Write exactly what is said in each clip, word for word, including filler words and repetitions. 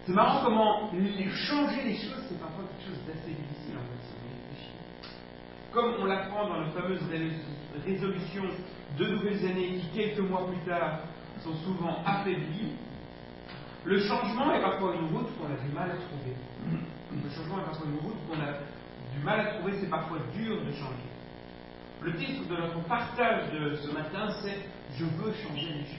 C'est marrant comment changer les choses, c'est parfois quelque chose d'assez difficile en fait, si on y réfléchit. Comme on l'apprend dans nos fameuses résolutions de nouvelles années qui, quelques mois plus tard, sont souvent affaiblies, le changement est parfois une route qu'on a du mal à trouver. Le changement est parfois une route qu'on a du mal à trouver, c'est parfois dur de changer. Le titre de notre partage de ce matin, c'est « Je veux changer les choses ».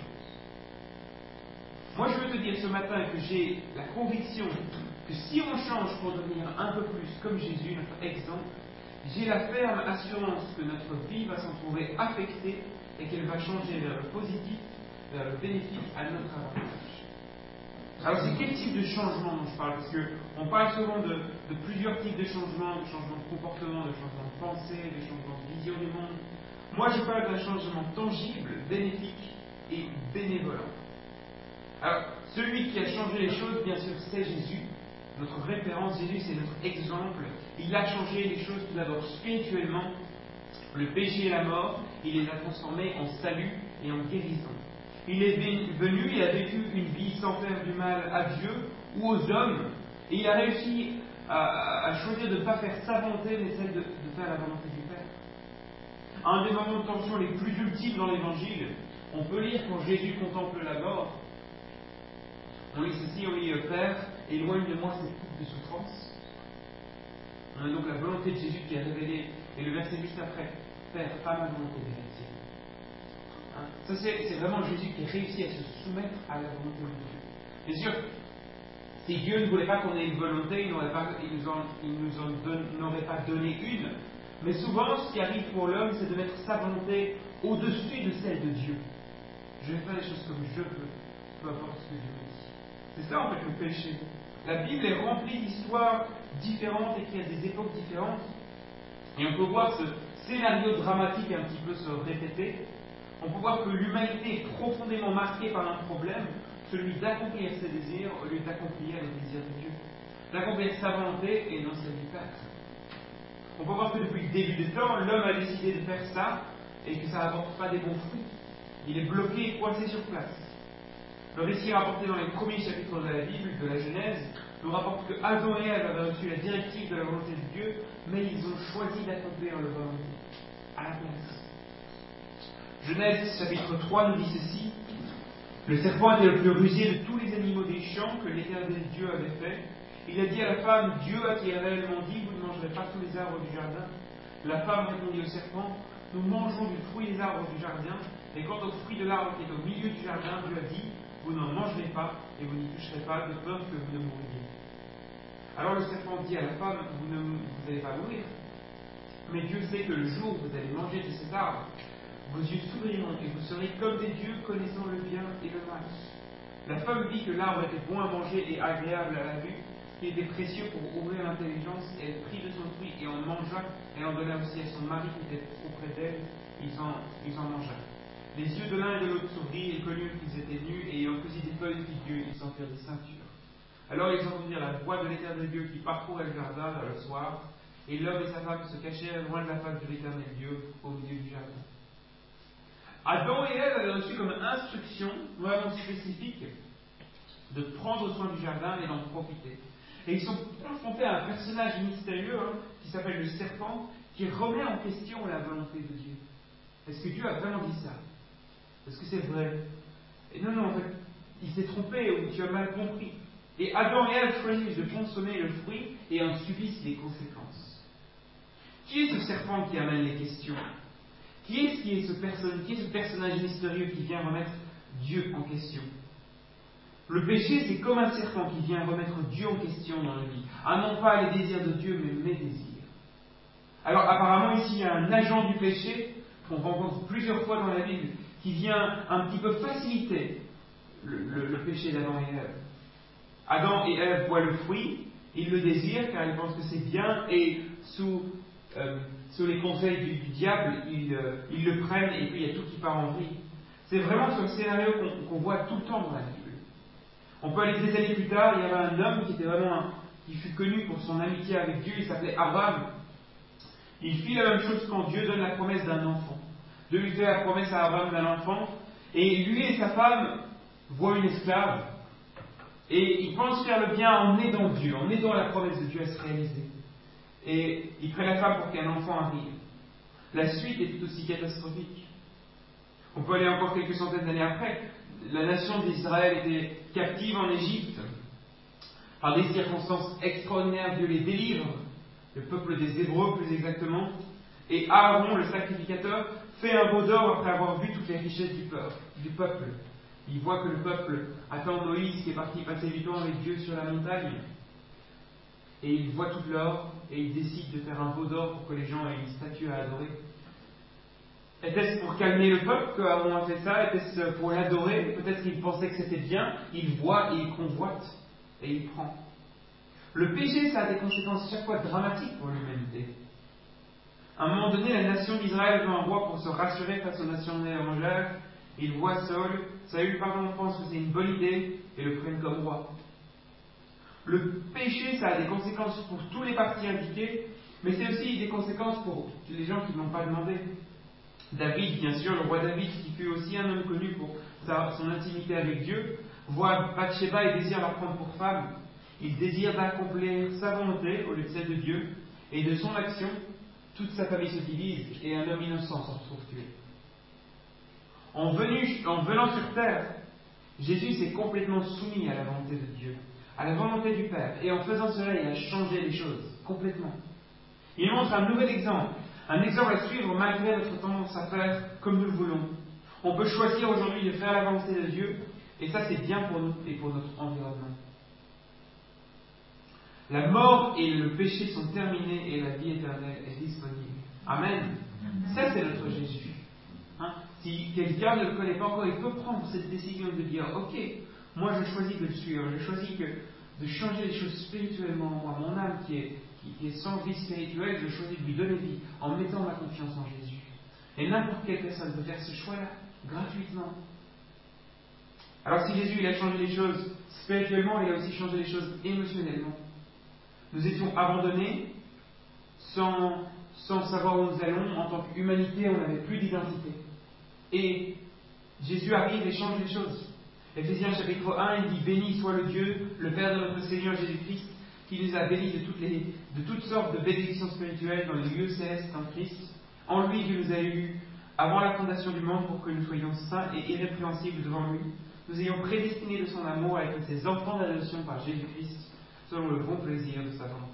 Moi, je veux te dire ce matin que j'ai la conviction que si on change pour devenir un peu plus comme Jésus, notre exemple, j'ai la ferme assurance que notre vie va s'en trouver affectée et qu'elle va changer vers le positif, vers le bénéfice à notre avantage. Alors, c'est quel type de changement dont je parle? Parce qu'on parle souvent de, de plusieurs types de changements, de changements de comportement, de changements de pensée, de changements de vision du monde. Moi, je parle d'un changement tangible, bénéfique et bénévolent. Alors, celui qui a changé les choses, bien sûr, c'est Jésus. Notre référence, Jésus, c'est notre exemple. Il a changé les choses tout d'abord spirituellement. Le péché et la mort, il les a transformés en salut et en guérison. Il est venu, il a vécu une vie sans faire du mal à Dieu ou aux hommes, et il a réussi à, à choisir de ne pas faire sa volonté, mais celle de, de faire la volonté du Père. À un des moments de tension les plus ultimes dans l'Évangile, on peut lire quand Jésus contemple la mort, on lit ceci, on lit « Père, éloigne de moi cette coupe de souffrance ». On a donc la volonté de Jésus qui est révélée, et le verset juste après, « Père, pas ma volonté, mais la tienne ». Hein? Ça, c'est, c'est vraiment Jésus qui a réussi à se soumettre à la volonté de Dieu. Bien sûr, si Dieu ne voulait pas qu'on ait une volonté, il, n'aurait pas, il nous en, il nous en donne, n'aurait pas donné une. Mais souvent, ce qui arrive pour l'homme, c'est de mettre sa volonté au-dessus de celle de Dieu. Je vais faire les choses comme je veux, peu importe ce que Dieu me dit. C'est ça en fait le péché. La Bible est remplie d'histoires différentes écrites à des époques différentes. Et on peut voir ce scénario dramatique un petit peu se répéter. On peut voir que l'humanité est profondément marquée par un problème, celui d'accomplir ses désirs au lieu d'accomplir les désirs de Dieu. D'accomplir sa volonté et non celle du Père. On peut voir que depuis le début des temps, l'homme a décidé de faire ça et que ça n'apporte pas des bons fruits. Il est bloqué et coincé sur place. Le récit rapporté dans les premiers chapitres de la Bible, de la Genèse, nous rapporte que Adam et Ève avaient reçu la directive de la volonté de Dieu, mais ils ont choisi d'accomplir leur volonté à la place. Genèse chapitre trois nous dit ceci. Le serpent était le plus rusé de tous les animaux des champs que l'Éternel Dieu avait fait. Il a dit à la femme, Dieu a-t-il réellement dit, vous ne mangerez pas tous les arbres du jardin? La femme répondit au serpent, nous mangeons du fruit des arbres du jardin, et quant au fruit de l'arbre qui est au milieu du jardin, Dieu a dit, vous n'en mangerez pas, et vous n'y toucherez pas, de peur que vous ne mouriez. Alors le serpent dit à la femme, vous n'allez pas mourir, mais Dieu sait que le jour où vous allez manger de cet arbre, vos yeux s'ouvriront et vous serez comme des dieux connaissant le bien et le mal. La femme vit que l'arbre était bon à manger et agréable à la vue, qu'il était précieux pour ouvrir l'intelligence, et elle prit de son fruit et en mangea, et en donna aussi à son mari qui était auprès d'elle, ils en, ils en mangèrent. Les yeux de l'un et de l'autre s'ouvrirent, ils connurent qu'ils étaient nus, et ayant cousu des feuilles figueux, ils s'en firent des ceintures. Alors ils entendirent la voix de l'Éternel Dieu qui parcourait le jardin vers le soir, et l'homme et sa femme se cachèrent loin de la face de l'Éternel Dieu au milieu du jardin. Adam et Ève avaient reçu comme instruction vraiment spécifique de prendre soin du jardin et d'en profiter. Et ils sont confrontés à un personnage mystérieux hein, qui s'appelle le serpent, qui remet en question la volonté de Dieu. Est-ce que Dieu a vraiment dit ça? Est-ce que c'est vrai? Et non, non, en fait, il s'est trompé ou tu as mal compris. Et Adam et Ève choisissent de consommer le fruit et en subissent les conséquences. Qui est ce serpent qui amène les questions? Qui est-ce qui est ce personne, qui est ce personnage mystérieux qui vient remettre Dieu en question? Le péché, c'est comme un serpent qui vient remettre Dieu en question dans la vie. Ah non pas les désirs de Dieu, mais mes désirs. Alors apparemment ici, il y a un agent du péché qu'on rencontre plusieurs fois dans la Bible qui vient un petit peu faciliter le, le, le péché d'Adam et Ève. Adam et Ève voient le fruit, ils le désirent car ils pensent que c'est bien et sous, euh, sous les conseils du, du diable, ils, euh, ils le prennent et puis il y a tout qui part en vrille. C'est vraiment ce scénario qu'on, qu'on voit tout le temps dans la Bible. On peut aller des années plus tard, il y avait un homme qui était vraiment un, qui fut connu pour son amitié avec Dieu, il s'appelait Abraham. Il fit la même chose quand Dieu donne la promesse d'un enfant. Dieu lui fait la promesse à Abraham d'un enfant, et lui et sa femme voient une esclave, Et ils pensent faire le bien en aidant Dieu, en aidant la promesse de Dieu à se réaliser. Et ils prennent la femme pour qu'un enfant arrive. La suite est tout aussi catastrophique. On peut aller encore quelques centaines d'années après. La nation d'Israël était captive en Égypte. Par des circonstances extraordinaires, Dieu les délivre, le peuple des Hébreux plus exactement. Et Aaron, le sacrificateur, fait un veau d'or après avoir vu toutes les richesses du peuple. Du peuple. Il voit que le peuple attend Moïse qui est parti passer du temps avec Dieu sur la montagne. Et il voit tout l'or et il décide de faire un veau d'or pour que les gens aient une statue à adorer. Était-ce pour calmer le peuple qu'Aaron a fait ça? Était-ce pour l'adorer? Peut-être qu'il pensait que c'était bien. Il voit et il convoite et il prend. Le péché, ça a des conséquences chaque fois dramatiques pour l'humanité. À un moment donné, la nation d'Israël veut un roi pour se rassurer face aux nations étrangères. Il voit Saül. Saül, pardon, pense que c'est une bonne idée et le prennent comme roi. Le péché, ça a des conséquences pour tous les partis impliqués, mais c'est aussi des conséquences pour les gens qui ne l'ont pas demandé. David, bien sûr, le roi David, qui fut aussi un homme connu pour sa, son intimité avec Dieu, voit Bathsheba et désire la prendre pour femme. Il désire d'accomplir sa volonté au lieu de celle de Dieu, et de son action, toute sa famille se divise et un homme innocent s'en retrouve tué. En, venu, en venant sur terre, Jésus s'est complètement soumis à la volonté de Dieu, à la volonté du Père, et en faisant cela, il a changé les choses complètement. Il montre un nouvel exemple, un exemple à suivre malgré notre tendance à faire comme nous le voulons. On peut choisir aujourd'hui de faire la volonté de Dieu, et ça c'est bien pour nous et pour notre environnement. La mort et le péché sont terminés et la vie éternelle est disponible. Amen. Ça c'est notre Jésus. Hein? Si quelqu'un ne le connaît pas encore, il peut prendre cette décision de dire « Ok, moi je choisis de le suivre, je choisis que, de changer les choses spirituellement en moi. Mon âme qui est, qui, qui est sans vie spirituelle, je choisis de lui donner vie en mettant ma confiance en Jésus. » Et n'importe quelle personne peut faire ce choix-là, gratuitement. Alors si Jésus il a changé les choses spirituellement, il a aussi changé les choses émotionnellement. Nous étions abandonnés, sans, sans savoir où nous allons, en tant qu'humanité, on n'avait plus d'identité. Et Jésus arrive et change les choses. Éphésiens chapitre un, il dit « Béni soit le Dieu, le Père de notre Seigneur Jésus-Christ, qui nous a bénis de toutes, les, de toutes sortes de bénédictions spirituelles dans les lieux célestes en Christ. En lui, Dieu nous a élus avant la fondation du monde pour que nous soyons saints et irrépréhensibles devant lui, nous ayons prédestinés de son amour à être ses enfants d'adoption par Jésus-Christ, selon le bon plaisir de sa volonté. »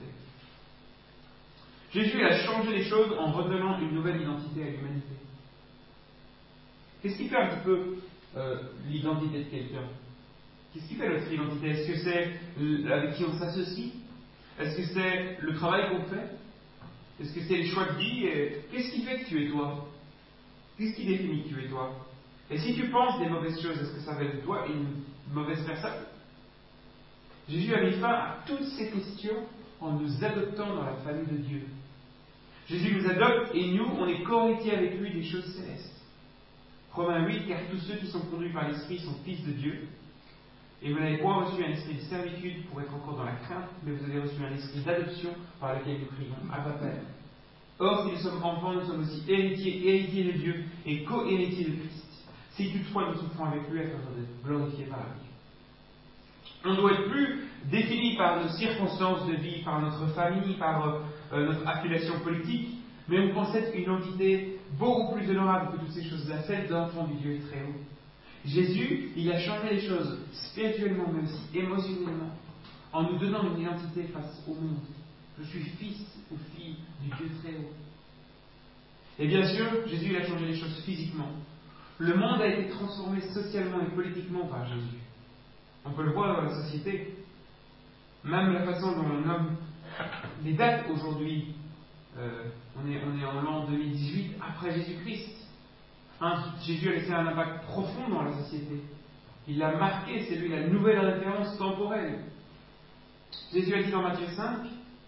Jésus a changé les choses en redonnant une nouvelle identité à l'humanité. Qu'est-ce qui fait un petit peu euh, l'identité de quelqu'un? Qu'est-ce qui fait notre identité? Est-ce que c'est avec qui on s'associe? Est-ce que c'est le travail qu'on fait? Est-ce que c'est les choix de vie? Et qu'est-ce qui fait que tu es toi? Qu'est-ce qui définit que tu es toi? Et si tu penses des mauvaises choses, est-ce que ça va être de toi une mauvaise personne? Jésus a mis fin à toutes ces questions en nous adoptant dans la famille de Dieu. Jésus nous adopte et nous, on est co-héritiers avec lui des choses célestes. Romains huit, car tous ceux qui sont conduits par l'Esprit sont fils de Dieu. Et vous n'avez point reçu un esprit de servitude pour être encore dans la crainte, mais vous avez reçu un esprit d'adoption par lequel nous crions Abba Père. Or, si nous sommes enfants, nous sommes aussi héritiers, héritiers de Dieu et co-héritiers de Christ. Si toutefois nous souffrons avec lui afin d'être glorifiés par lui. On ne doit être plus défini par nos circonstances de vie, par notre famille, par euh, notre affiliation politique, mais on possède une identité beaucoup plus honorable que toutes ces choses-là, celle d'enfant du Dieu très haut. Jésus, il a changé les choses spirituellement, mais aussi émotionnellement, en nous donnant une identité face au monde. Je suis fils ou fille du Dieu très haut. Et bien sûr, Jésus, il a changé les choses physiquement. Le monde a été transformé socialement et politiquement par Jésus. On peut le voir dans la société. Même la façon dont on nomme les dates aujourd'hui. Euh, on, est, on est en l'an deux mille dix-huit, après Jésus-Christ. Hein, Jésus a laissé un impact profond dans la société. Il l'a marqué, c'est lui la nouvelle référence temporelle. Jésus a dit dans Matthieu cinq,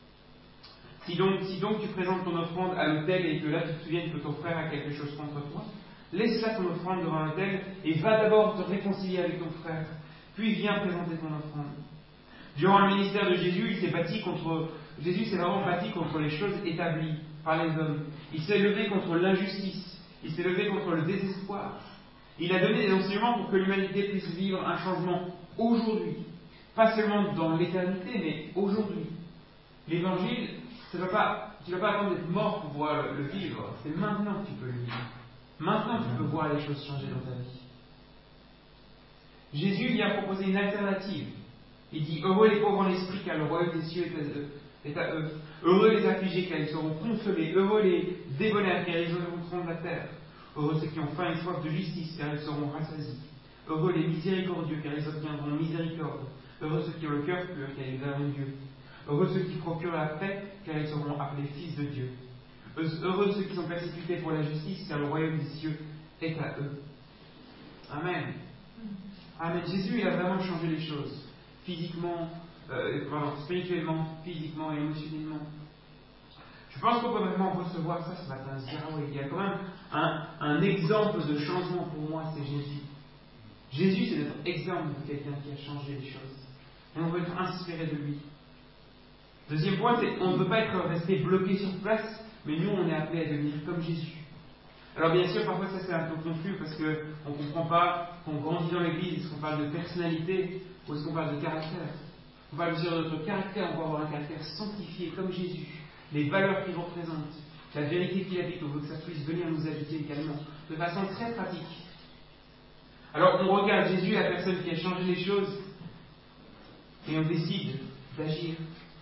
si donc, si donc tu présentes ton offrande à l'autel et que là tu te souviennes que ton frère a quelque chose contre toi, laisse là ton offrande devant l'autel et va d'abord te réconcilier avec ton frère, puis viens présenter ton offrande. Durant le ministère de Jésus, il s'est battu contre, Jésus s'est vraiment battu contre les choses établies par les hommes. Il s'est levé contre l'injustice, il s'est levé contre le désespoir. Il a donné des enseignements pour que l'humanité puisse vivre un changement aujourd'hui. Pas seulement dans l'éternité, mais aujourd'hui. L'évangile, ça va pas, tu ne vas pas attendre d'être mort pour pouvoir le, le vivre. C'est maintenant que tu peux le vivre. Maintenant que tu peux voir les choses changer dans ta vie. Jésus vient proposer une alternative. Il dit, heureux les pauvres en esprit, car le royaume des cieux est à eux. Est à eux. Heureux les affligés, car ils seront consolés. Heureux les débonnaires, car ils hériteront de la terre. Heureux ceux qui ont faim et soif de justice, car ils seront rassasiés. Heureux les miséricordieux, car ils obtiendront miséricorde. Heureux ceux qui ont le cœur pur, car ils verront Dieu. Heureux ceux qui procurent la paix, car ils seront appelés fils de Dieu. Heureux ceux qui sont persécutés pour la justice, car le royaume des cieux est à eux. Amen. Amen. Jésus, il a vraiment changé les choses. Physiquement, euh, pardon, spirituellement, physiquement et émotionnellement. Je pense qu'on peut vraiment recevoir ça ce matin, se dire, ah oui, il y a quand même un, un exemple de changement pour moi, c'est Jésus. Jésus, c'est notre exemple de quelqu'un qui a changé les choses. Et on veut être inspiré de lui. Deuxième point, c'est qu'on ne veut pas être resté bloqué sur place, mais nous, on est appelés à devenir comme Jésus. Alors bien sûr, parfois ça c'est un peu confus parce qu'on ne comprend pas qu'on grandit dans l'église, est-ce qu'on parle de personnalité ou est-ce qu'on parle de caractère. On parle aussi de notre caractère, on peut avoir un caractère sanctifié comme Jésus, les valeurs qu'il représente, la vérité qu'il habite, on veut que ça puisse venir nous habiter également, de façon très pratique. Alors on regarde Jésus, la personne qui a changé les choses, et on décide d'agir.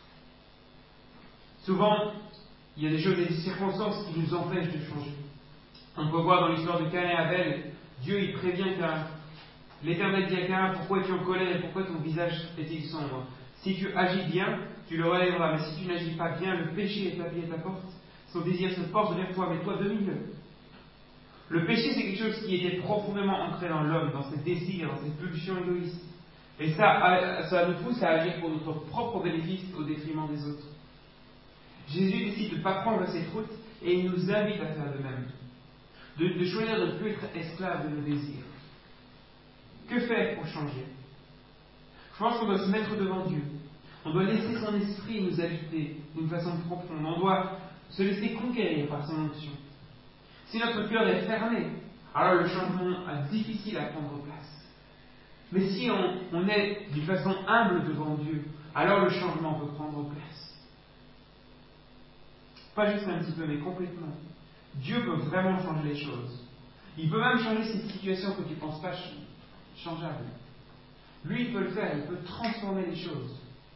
Souvent, il y a des choses et des circonstances qui nous empêchent de changer. On peut voir dans l'histoire de Caïn et Abel, Dieu il prévient Caïn. L'Éternel dit à Caïn, pourquoi es-tu en colère et pourquoi ton visage est-il sombre? Si tu agis bien, tu le relèveras, mais si tu n'agis pas bien, le péché est établi à ta porte. Son désir se porte vers toi, mais toi domine-le. Le péché, c'est quelque chose qui était profondément ancré dans l'homme, dans ses désirs, dans ses pulsions égoïstes. Et ça, ça nous pousse à agir pour notre propre bénéfice au détriment des autres. Jésus décide de ne pas prendre cette route et il nous invite à faire de même. De, de choisir de ne plus être esclave de nos désirs. Que faire pour changer? Je pense qu'on doit se mettre devant Dieu. On doit laisser son esprit nous habiter d'une façon profonde. On doit se laisser conquérir par son onction. Si notre cœur est fermé, alors le changement est difficile à prendre place. Mais si on, on est d'une façon humble devant Dieu, alors le changement peut prendre place. Pas juste un petit peu, mais complètement. Dieu peut vraiment changer les choses. Il peut même changer ces situations que tu ne penses pas changeables. Lui, il peut le faire, il peut transformer les choses.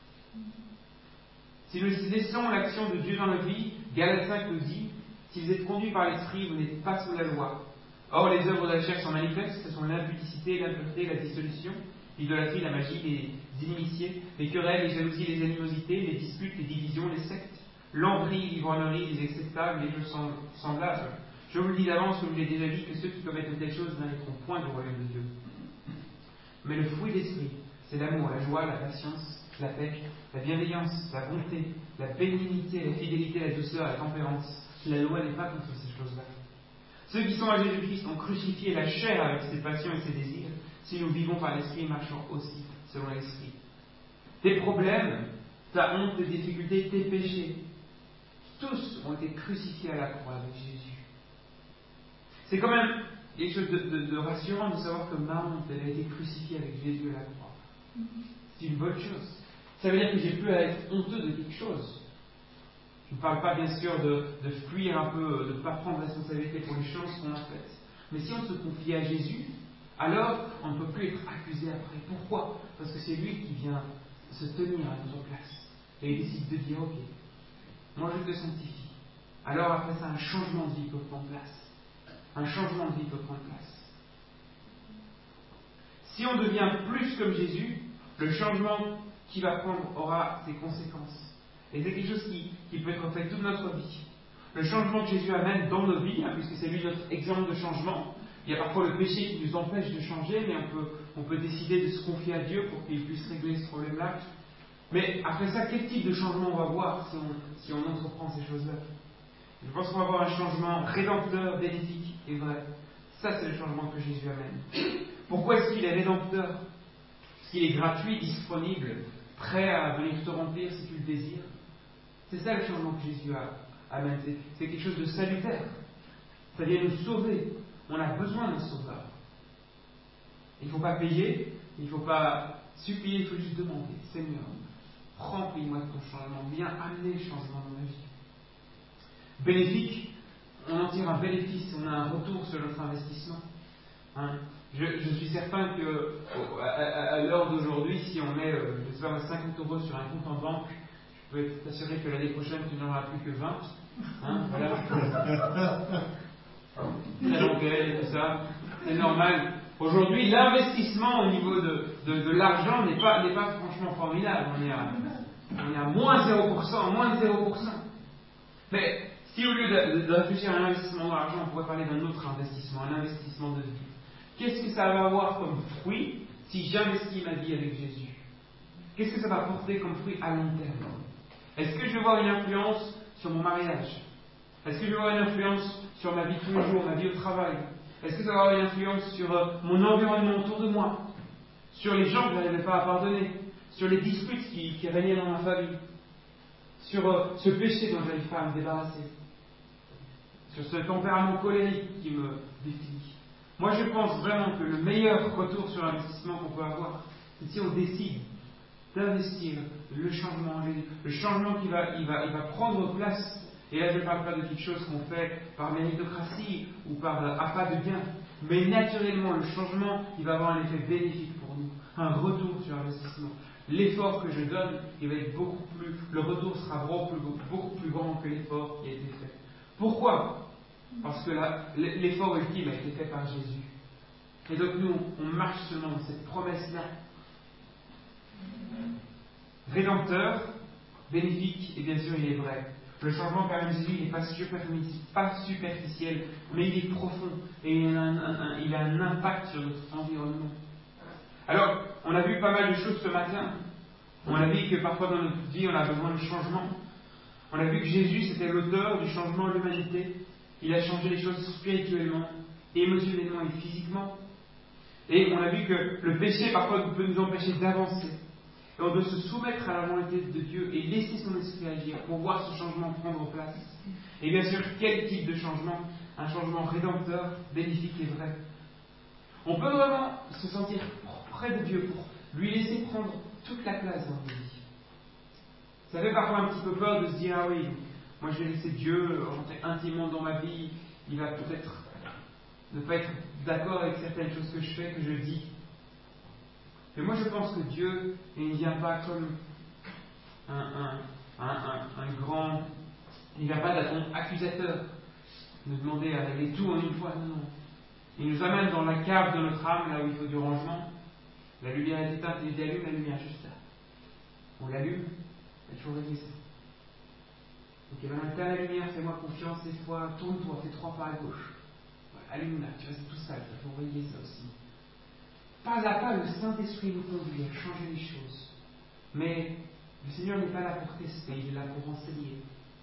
Si nous laissons l'action de Dieu dans notre vie, Galates cinq nous dit, si vous êtes conduits par l'Esprit, vous n'êtes pas sous la loi. Or, les œuvres de la chair sont manifestes, ce sont l'impudicité, l'impureté, la dissolution, l'idolâtrie, la magie, les inimitiés, les querelles, les jalousies, les animosités, les disputes, les divisions, les sectes, l'envie, l'ivrognerie, les excès de table, les jeux semblables. Je vous le dis d'avance, comme je l'ai déjà dit, que ceux qui commettent de telles choses n'arriveront point du royaume de Dieu. Mais le fruit d'esprit, c'est l'amour, la joie, la patience, la paix, la bienveillance, la bonté, la bénignité, la fidélité, la douceur, la tempérance. La loi n'est pas contre ces choses-là. Ceux qui sont à Jésus-Christ ont crucifié la chair avec ses passions et ses désirs. Si nous vivons par l'esprit, marchons aussi selon l'esprit. Tes problèmes, ta honte, tes difficultés, tes péchés, tous ont été crucifiés à la croix avec Jésus. C'est quand même quelque chose de, de, de rassurant de savoir que ma honte, elle a été crucifiée avec Jésus à la croix. C'est une bonne chose. Ça veut dire que j'ai plus à être honteux de quelque chose. Je ne parle pas bien sûr de, de fuir un peu, de ne pas prendre responsabilité pour les choses qu'on a faites. Mais si on se confie à Jésus, alors on ne peut plus être accusé après. Pourquoi? Parce que c'est lui qui vient se tenir à notre place. Et il décide de dire, ok, moi je te sanctifie. Alors après ça, un changement de vie peut prendre place. Un changement de vie peut prendre place. Si on devient plus comme Jésus, le changement qu'il va prendre aura ses conséquences. Et c'est quelque chose qui, qui peut être fait toute notre vie. Le changement que Jésus amène dans nos vies, hein, puisque c'est lui notre exemple de changement. Il y a parfois le péché qui nous empêche de changer, mais on peut, on peut décider de se confier à Dieu pour qu'il puisse régler ce problème-là. Mais après ça, quel type de changement on va voir si on, si on entreprend ces choses-là? Je pense qu'on va avoir un changement rédempteur, bénéfique et vrai. Ça, c'est le changement que Jésus amène. Pourquoi est-ce qu'il est rédempteur? Parce qu'il est gratuit, disponible, prêt à venir te remplir si tu le désires. C'est ça le changement que Jésus a amène. C'est, c'est quelque chose de salutaire. Ça vient nous sauver. On a besoin d'un sauveur. Il ne faut pas payer, il ne faut pas supplier, il faut juste demander. Seigneur, remplis-moi de ton changement, viens amener le changement dans ma vie. Bénéfique, on en tire un bénéfice, on a un retour sur notre investissement. Hein? Je, je suis certain que à, à, à l'heure d'aujourd'hui, si on met euh, je sais pas, cinquante euros sur un compte en banque, je peux t'assurer que l'année prochaine, tu n'en auras plus que vingt. Hein? Voilà. La bancaire et tout ça, c'est normal. Aujourd'hui, l'investissement au niveau de, de, de l'argent n'est pas, n'est pas franchement formidable. On est à, on est à moins zéro pour cent, moins zéro pour cent. Mais si au lieu de, de, de réfléchir à un investissement dans l'argent, on pourrait parler d'un autre investissement, un investissement de vie. Qu'est-ce que ça va avoir comme fruit si j'investis ma vie avec Jésus? Qu'est-ce que ça va porter comme fruit à long terme? Est-ce que je vais avoir une influence sur mon mariage? Est-ce que je vais avoir une influence sur ma vie de tous les jours, ma vie au travail? Est-ce que ça va avoir une influence sur euh, mon environnement autour de moi? Sur les gens que je n'arrivais pas à pardonner? Sur les disputes qui, qui régnaient dans ma famille? Sur euh, ce péché dont je n'arrive pas à me débarrasser? Sur ce tempérament colérique qui me définit? Moi, je pense vraiment que le meilleur retour sur l'investissement qu'on peut avoir, c'est si on décide d'investir le changement en Jésus, le changement qui va, il va, il va prendre place. Et là, je ne parle pas de quelque chose qu'on fait par méritocratie ou par euh, appât de gain, mais naturellement, le changement, il va avoir un effet bénéfique pour nous, un retour sur investissement. L'effort que je donne, il va être beaucoup plus, le retour sera beaucoup, beaucoup plus grand que l'effort qui a été fait. Pourquoi? Parce que la, l'effort ultime a été fait par Jésus. Et donc nous, on marche seulement dans cette promesse-là. Rédempteur, bénéfique, et bien sûr, il est vrai. Le changement par Jésus, il n'est pas, pas superficiel, mais il est profond, et il a un, un, un, il a un impact sur notre environnement. Alors, on a vu pas mal de choses ce matin. On a vu que parfois dans notre vie, on a besoin de changement. On a vu que Jésus, c'était l'auteur du changement de l'humanité. Il a changé les choses spirituellement, émotionnellement et physiquement. Et on a vu que le péché, parfois, peut nous empêcher d'avancer. Et on doit se soumettre à la volonté de Dieu et laisser son esprit agir pour voir ce changement prendre place. Et bien sûr, quel type de changement? Un changement rédempteur, bénéfique et vrai. On peut vraiment se sentir près de Dieu pour lui laisser prendre toute la place dans nos vies. Ça fait parfois un petit peu peur de se dire, ah oui, moi je vais laisser Dieu rentrer intimement dans ma vie, il va peut-être ne pas être d'accord avec certaines choses que je fais, que je dis. Mais moi je pense que Dieu, il ne vient pas comme un, un, un, un, un grand... Il ne vient pas d'un ton accusateur, nous demander à régler tout en une fois, non, non. Il nous amène dans la cave de notre âme, là où il faut du rangement. La lumière est éteinte, il dit allume la lumière juste là. On l'allume, il faut régler ça. Ok, maintenant éteins la lumière, fais-moi confiance, cette fois, tourne-toi, fais trois pas à gauche. Voilà, allume-la, tu restes tout seul, il faut régler ça aussi. Pas à pas, le Saint-Esprit nous conduit à changer les choses. Mais le Seigneur n'est pas là pour tester, il est là pour enseigner.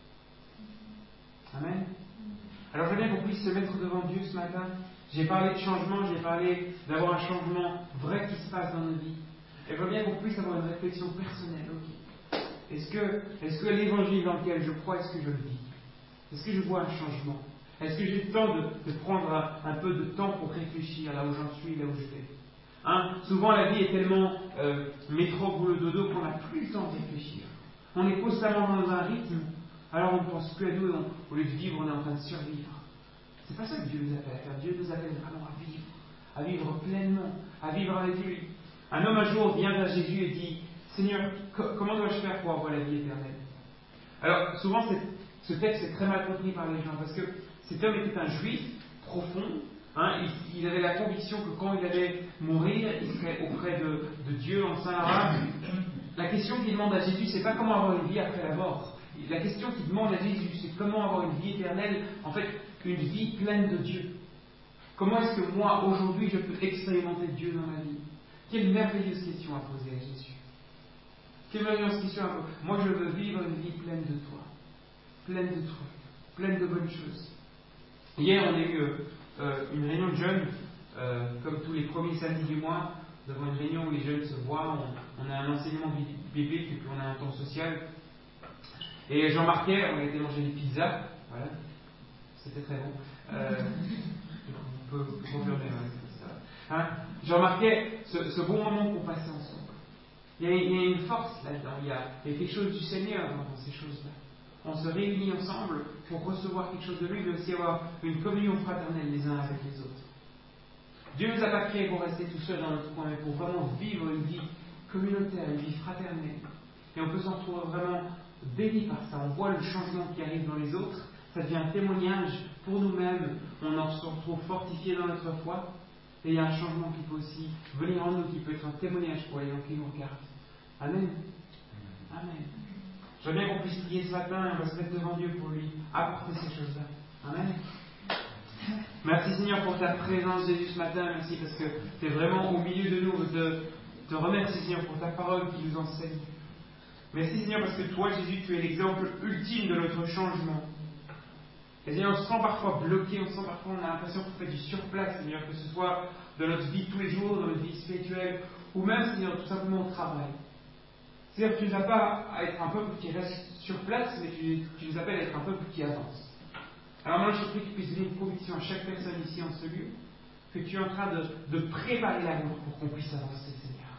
Amen. Alors je veux bien qu'on puisse se mettre devant Dieu ce matin. J'ai parlé de changement, j'ai parlé d'avoir un changement vrai qui se passe dans nos vies. Et je veux bien qu'on puisse avoir une réflexion personnelle. Okay. Est-ce que, est-ce que l'évangile dans lequel je crois, est-ce que je le vis? Est-ce que je vois un changement? Est-ce que j'ai le temps de, de prendre un, un peu de temps pour réfléchir là où j'en suis, là où je vais? Hein? Souvent la vie est tellement euh, métro, boulot, dodo qu'on n'a plus le temps de réfléchir. On est constamment dans un rythme, alors on ne pense plus à nous, on, au lieu de vivre, on est en train de survivre. C'est pas ça que Dieu nous appelle à faire. Dieu nous appelle vraiment à vivre, à vivre pleinement, à vivre avec lui. Un homme un jour vient vers Jésus et dit, Seigneur, co- comment dois-je faire pour avoir la vie éternelle? Alors souvent ce texte est très mal compris par les gens parce que cet homme était un juif profond. Hein, il, il avait la conviction que quand il allait mourir, il serait auprès de, de Dieu en saint arabe. La question qu'il demande à Jésus, c'est pas comment avoir une vie après la mort. La question qu'il demande à Jésus, c'est comment avoir une vie éternelle, en fait, une vie pleine de Dieu. Comment est-ce que moi, aujourd'hui, je peux expérimenter Dieu dans ma vie? Quelle merveilleuse question à poser à Jésus. Quelle merveilleuse question à poser. Moi, je veux vivre une vie pleine de toi, pleine de trucs, pleine de bonnes choses. Hier, on a eu euh, une réunion de jeunes, euh, comme tous les premiers samedis du mois. Nous avons une réunion où les jeunes se voient, on, on a un enseignement biblique et puis on a un temps social. Et j'en marquais, on a été manger des pizzas, voilà, c'était très bon. Euh, on peut confirmer, ouais, ça. Hein, j'en marquais ce, ce bon moment qu'on passait ensemble. Il y a, il y a une force là-dedans, il y a, il y a quelque chose du Seigneur dans, dans ces choses-là. On se réunit ensemble pour recevoir quelque chose de lui, mais aussi avoir une communion fraternelle les uns avec les autres. Dieu ne nous a pas créés pour rester tout seul dans notre coin, mais pour vraiment vivre une vie communautaire, une vie fraternelle. Et on peut s'en retrouver vraiment béni par ça. On voit le changement qui arrive dans les autres, ça devient un témoignage pour nous-mêmes, on en se retrouve fortifié dans notre foi, et il y a un changement qui peut aussi venir en nous, qui peut être un témoignage pour les gens qui nous regardent. Amen. Amen. J'aimerais bien qu'on puisse prier ce matin et on va se mettre devant Dieu pour lui apporter ces choses-là. Amen. Merci Seigneur pour ta présence Jésus ce matin. Merci parce que tu es vraiment au milieu de nous. Je te, te remercie Seigneur pour ta parole qui nous enseigne. Merci Seigneur parce que toi Jésus tu es l'exemple ultime de notre changement. Et Seigneur, on se sent parfois bloqué, on se sent parfois, on a l'impression qu'on fait du surplace, Seigneur, que ce soit dans notre vie tous les jours, dans notre vie spirituelle, ou même, Seigneur, tout simplement au travail. Seigneur, tu ne nous as pas à être un peuple qui reste sur place, mais tu, tu nous appelles à être un peuple qui avance. Alors maintenant, je prie que tu puisses donner une conviction à chaque personne ici en ce lieu, que tu es en train de, de préparer la route pour qu'on puisse avancer, Seigneur.